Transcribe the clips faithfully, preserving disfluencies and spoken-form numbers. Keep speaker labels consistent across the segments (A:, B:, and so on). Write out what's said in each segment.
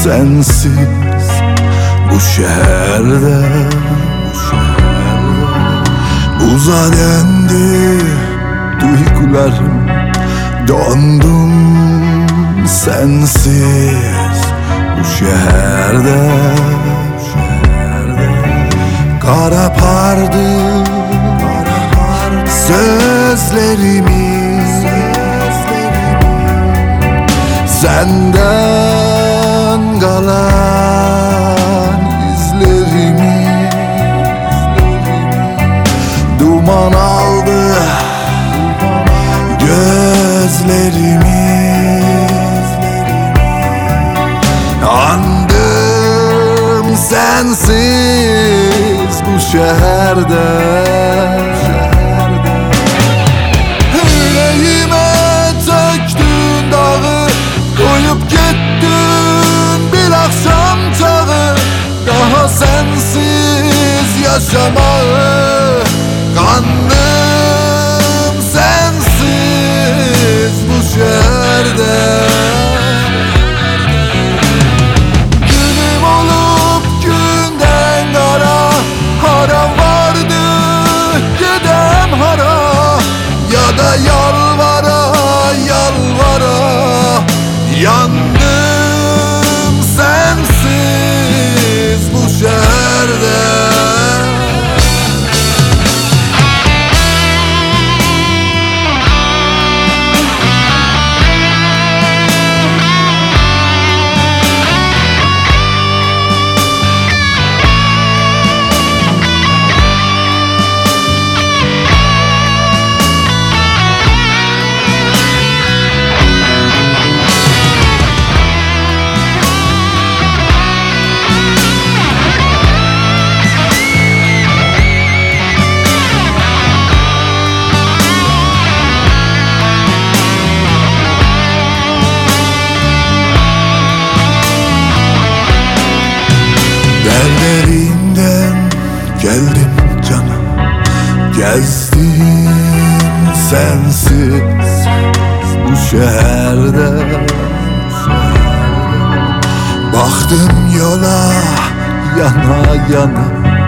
A: sensiz bu şehirde, bu şehirde buza döndü duygularım, dondum sensiz bu şehirde, bu şehirde kara pardı, kara pardı sözlerimi, senden kalan izlerimi, duman aldı gözlerimi. Andım sensiz bu şehirde, yüreğime töktün dağı, koyup gittin bir akşam çağı. Daha sensiz yaşamağı kandım sensiz bu şehirde. Günüm olup günden kara, haram vardı gidem hara, ya da yalvara yalvara yandım sensiz bu şehirde. Derlerinden geldim canım, gezdim sensiz bu şehirde. Baktım yola yana yana,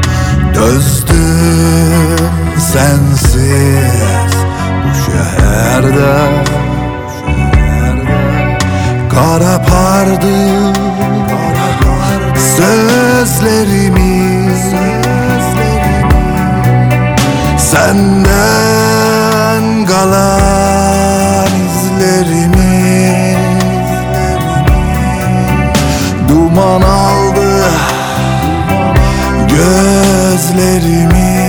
A: dözdüm sensiz bu şehirde. Kara pardı sözlerimi, senden kalan izlerimi, duman aldı gözlerimi.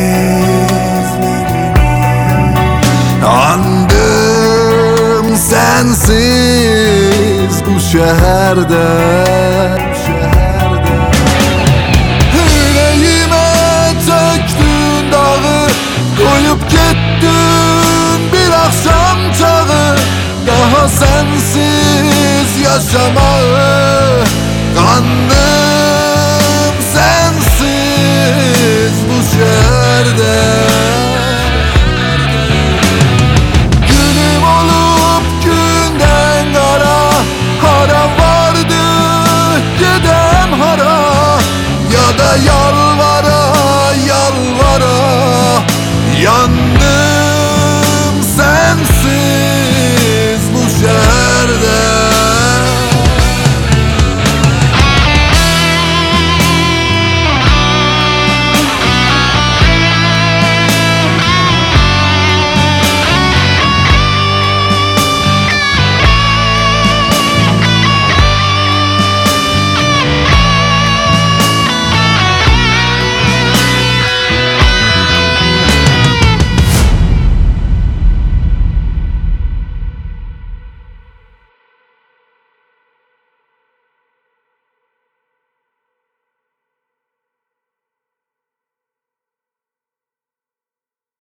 A: Andım sensiz bu şehirde, koyup gittin bir akşam çağı. Daha sensiz yaşamağı kandım sensiz bu şehirde. Günüm olup günden kara, haram vardı gidem hara, ya da yalvara yalvara yan